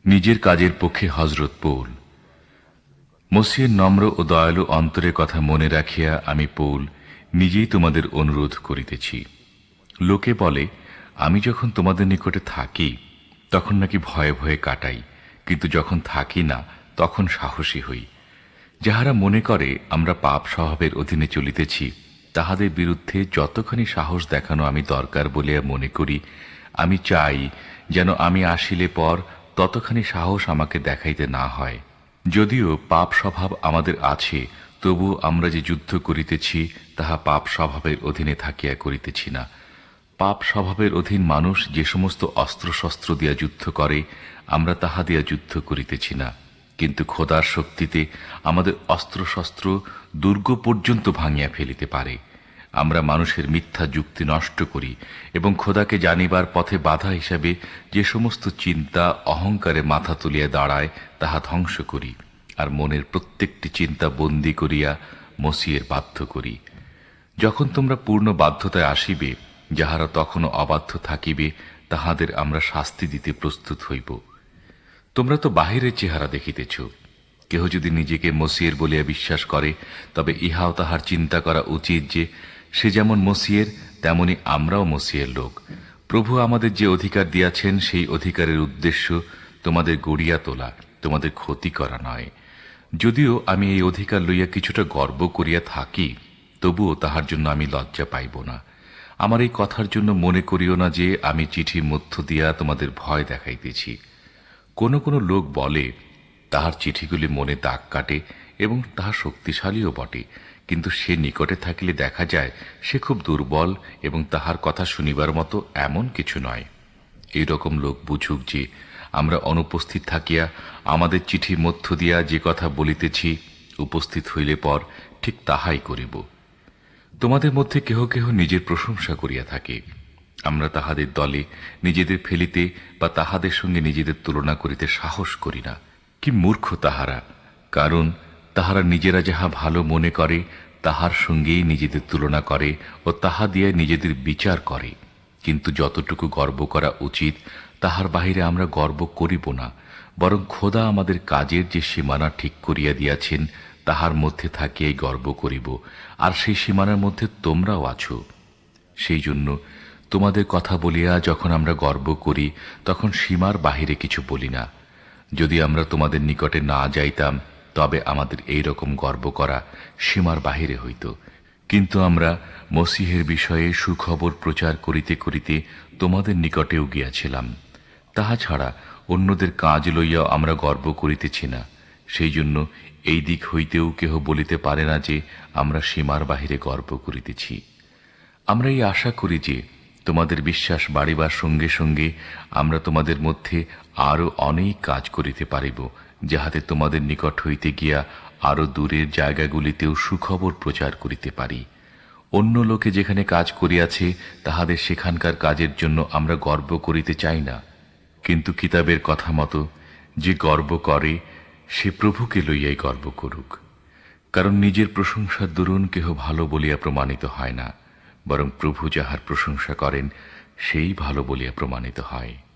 নিজের কাজের পক্ষে হযরত পৌল। মসিহের নম্র ও দয়ালু অন্তরের কথা মনে রাখিয়া আমি পৌল নিজেই তোমাদের অনুরোধ করিতেছি। লোকে বলে, আমি যখন তোমাদের নিকটে থাকি তখন নাকি ভয়ে ভয়ে কাটাই, কিন্তু যখন থাকি না তখন সাহসী হই। যাহারা মনে করে আমরা পাপ স্বভাবের অধীনে চলিতেছি, তাহাদের বিরুদ্ধে যতখানি সাহস দেখানো আমি দরকার বলিয়া মনে করি, আমি চাই যেন আমি আসিলে পর ততখানি সাহস আমাকে দেখাইতে না হয়। যদিও পাপ স্বভাব আমাদের আছে, তবু আমরা যে যুদ্ধ করিতেছি তাহা পাপ স্বভাবের অধীনে থাকিয়া করিতেছি না। পাপ স্বভাবের অধীন মানুষ যে সমস্ত অস্ত্রশস্ত্র দিয়া যুদ্ধ করে, আমরা তাহা দিয়া যুদ্ধ করিতেছি না, কিন্তু খোদার শক্তিতে আমাদের অস্ত্রশস্ত্র দুর্গ পর্যন্ত ভাঙিয়া ফেলিতে পারে। আমরা মানুষের মিথ্যা যুক্তি নষ্ট করি এবং খোদাকে জানিবার পথে বাধা হিসাবে যে সমস্ত চিন্তা অহংকারে মাথা তুলিয়া দাঁড়ায় তাহা ধ্বংস করি, আর মনের প্রত্যেকটি চিন্তা বন্দী করিয়া মসিহের বাধ্য করি। যখন তোমরা পূর্ণ বাধ্যতায় আসিবে, যাহারা তখনও অবাধ্য থাকিবে, তাহাদের আমরা শাস্তি দিতে প্রস্তুত হইব। তোমরা তো বাহিরের চেহারা দেখিতেছ। কেহ যদি নিজেকে মসিহের বলিয়া বিশ্বাস করে, তবে ইহাও তাহার চিন্তা করা উচিত যে সে যেমন মসিহের, তেমনি আমরাও মসিহের লোক। প্রভু আমাদের যে অধিকার দিয়াছেন, সেই অধিকারের উদ্দেশ্য তোমাদের গড়িয়া তোলা, তোমাদের ক্ষতি করা নয়। যদিও আমি এই অধিকার লইয়া কিছুটা গর্ব করিয়া থাকি, তবুও তাহার জন্য আমি লজ্জা পাইব না। আমার এই কথার জন্য মনে করিও না যে আমি চিঠির মধ্য দিয়া তোমাদের ভয় দেখাইতেছি। কোন কোন লোক বলে, তাহার চিঠিগুলি মনে দাগ কাটে এবং তাহা শক্তিশালীও বটে, কিন্তু সে নিকটে থাকিলে দেখা যায় সে খুব দুর্বল এবং তাহার কথা শুনিবার মতো এমন কিছু নয়। এইরকম লোক বুঝুক যে আমরা অনুপস্থিত থাকিয়া আমাদের চিঠির মধ্য দিয়া যে কথা বলিতেছি, উপস্থিত হইলে পর ঠিক তাহাই করিব। তোমাদের মধ্যে কেহ কেহ নিজের প্রশংসা করিয়া থাকে। আমরা তাহাদের দলে নিজেদের ফেলিতে বা তাহাদের সঙ্গে নিজেদের তুলনা করিতে সাহস করি না। কি মূর্খ তাহারা! কারণ তাহারা নিজেরা যাহা ভালো মনে করে তাহার সঙ্গেই নিজেদের তুলনা করে ও তাহা দিয়ে নিজেদের বিচার করে। কিন্তু যতটুকু গর্ব করা উচিত তাহার বাহিরে আমরা গর্ব করিব না, বরং খোদা আমাদের কাজের যে সীমানা ঠিক করিয়া দিয়াছেন তাহার মধ্যে থাকিয়াই গর্ব করিব, আর সেই সীমানার মধ্যে তোমরাও আছো। সেই জন্য তোমাদের কথা বলিয়া যখন আমরা গর্ব করি, তখন সীমার বাহিরে কিছু বলি না। যদি আমরা তোমাদের নিকটে না যাইতাম, তবে আমাদের এই রকম গর্ব করা সীমার বাহিরে হইত। কিন্তু আমরা মসিহের বিষয়ে সুখবর প্রচার করিতে করিতে তোমাদের নিকটেও গিয়াছিলাম। তাহা ছাড়া অন্যদের কাজ লইয়াও আমরা গর্ব করিতেছি না। সেই জন্য এই দিক হইতেও কেহ বলিতে পারে না যে আমরা সীমার বাহিরে গর্ব করিতেছি। আমরা এই আশা করি যে তোমাদের বিশ্বাস বাড়িবার সঙ্গে সঙ্গে আমরা তোমাদের মধ্যে আরো অনেক কাজ করিতে পারিব, যাহাতে তোমাদের নিকট হইতে গিয়া আরো দূরের জায়গাগুলিতেও সুখবর প্রচার করিতে পারি। অন্য লোকে যেখানে কাজ করিয়াছে তাহাদের সেখানকার কাজের জন্য আমরা গর্ব করিতে চাই না। কিন্তু কিতাবের কথা মতো যে গর্ব করে সে প্রভুকে লইয়াই গর্ব করুক। কারণ নিজের প্রশংসার দরুন কেহ ভালো বলিয়া প্রমাণিত হয় না, বরং প্রভু যাহার প্রশংসা করেন সেই ভালো বলিয়া প্রমাণিত হয়।